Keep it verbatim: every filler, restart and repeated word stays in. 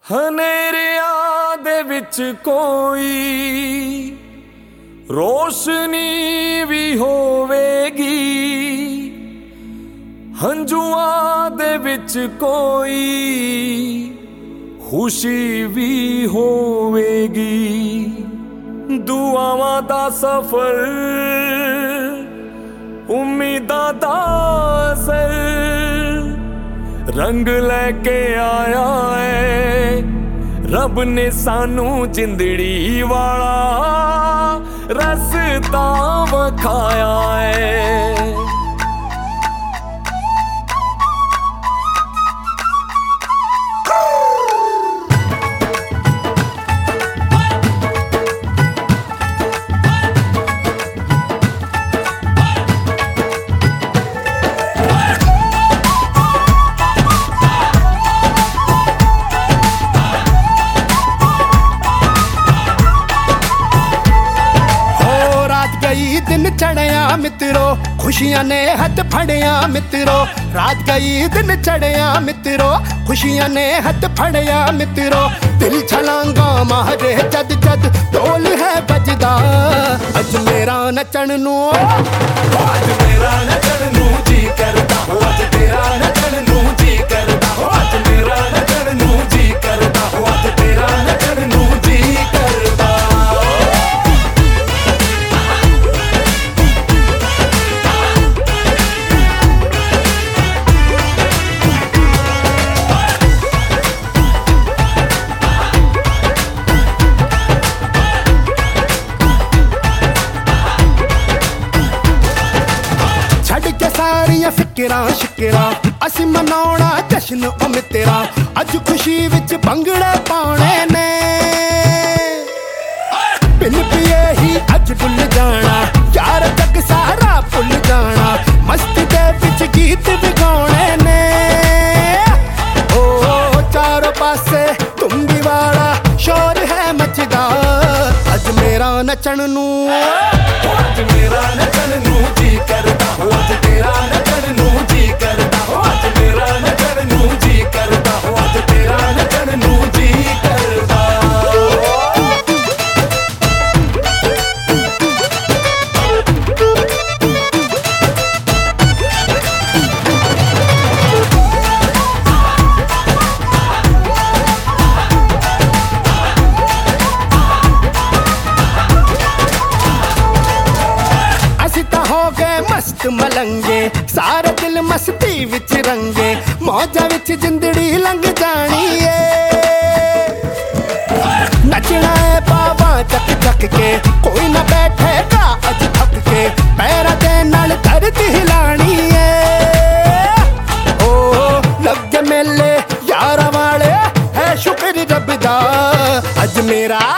ਹਨੇਰਿਆਂ ਦੇ ਵਿੱਚ ਕੋਈ ਰੋਸ਼ਨੀ ਵੀ ਹੋਵੇਗੀ, ਹੰਝੂਆਂ ਦੇ ਵਿੱਚ ਕੋਈ ਖੁਸ਼ੀ ਵੀ ਹੋਵੇਗੀ। ਦੁਆਵਾਂ ਦਾ ਸਫ਼ਰ, ਉਮੀਦਾਂ ਦਾ ਅਸਰ रंग लैके आया है रब ने सानू जिंदड़ी वाला रस्ता वखाया है। दिन चढ़िया मित्रो खुशियां ने हथ फड़िया मित्रो, रात गई दिन चढ़िया मित्रो खुशियां ने हथ फड़िया मित्रो। दिल छलांगा मारे जद जद ढोल है बजदा, अज मेरा नचन नू अज मेरा नचन नू जी करदा, अज तेरा नचन नू जी करदा, अज मेरा नचन नू जी करदा, अज तेरा नचन नू जी करदा। सारियां फिकरां शिकरां असी मनाउणा जश्न ओ मित्रा, अज खुशी विच भंगड़े पाने ने बिन पिए ही अज डुल जाना, यार जग सारा भुल जाना, मस्ती दे विच गीत भी गाने ने। ओ चारों पासे तुम्बी वाला शोर है मचदा, अज मेरा नचन नू अज मेरा नचन नू जी करदा, अज तेरा नचन नू जी करदा, अज मेरा नचन नू जी करदा, अज तेरा नचन नू जी करदा। मस्त मलंगे सारे दिल मस्ती विच रंगे, मौजा विच जिंदड़ी लंघ जानी है। नचना है बाबा चक चक के, कोई ना बैठेगा अज थक के, पैरा दे नाल धरती हिलानी है। ओ लग मेले यारा वाले है शुक्र रब दा, अज मेरा